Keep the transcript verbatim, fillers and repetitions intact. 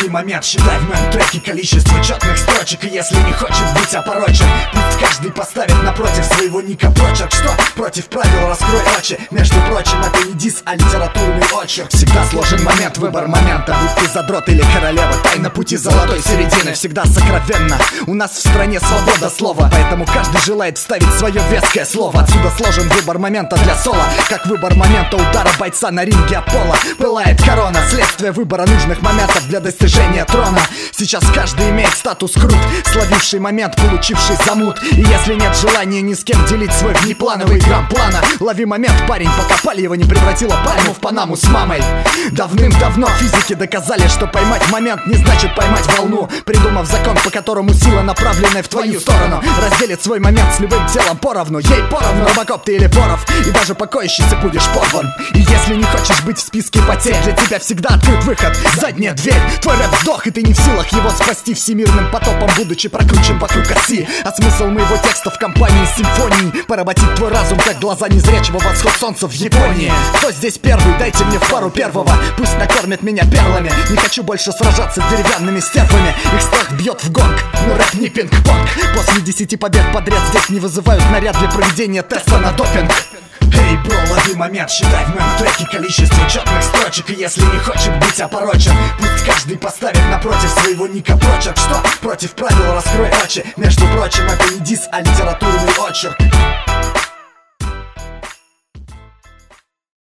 лови момент, считай в моем треке количество четных строчек. И если не хочет быть опорочен, пусть каждый поставит напротив своего ника прочерк. Что против правил, раскрой очи. Между прочим, это не дис, а литературный очерк. Всегда сложен момент, выбор момента. Будь ты задрот или королева, тайна пути золотой середины всегда сокровенна. У нас в стране свобода слова, поэтому каждый желает вставить свое веское слово. Отсюда сложен выбор момента для соло, как выбор момента удара бойца на ринге Аполло. Пылает корона, следствие выбора нужных моментов для достижения трона. Сейчас каждый имеет статус крут, словивший момент, получивший замут. И если нет желания ни с кем делить свой внеплановый грамм плана, лови момент, парень, пока паль его не превратила пальму в Панаму с мамой. Давным-давно физики доказали, что поймать момент не значит поймать волну, придумав закон, по которому сила, направленная в твою сторону, разделит свой момент с любым телом поровну. Ей поровну, Робокоп ты или Боров, и даже покоящийся будешь порван. И если не хочешь быть в списке потерь, для тебя всегда открыт выход, задняя дверь. Твой рэп сдох, и ты не в силах его спасти всемирным потопом, будучи прокручен вокруг оси. А смысл моего текста в компании с симфонией поработить твой разум, как глаза незрячего, восход солнца в Японии. Кто здесь первый? Дайте мне в пару первого, пусть накормят меня перлами. Не хочу больше сражаться с деревянными стервами, их страх бьет в гонг, но рэп не пинг-понг. После десяти побед подряд здесь не вызывают наряд для проведения теста на допинг. Эй, бро, лови момент, считай в моем треке количество четных строчек. И если не хочет быть опорочен, пусть каждый поставит напротив своего ника прочерк. Что против правил, раскрой очи. Между прочим, это не дис, а литературный очерк.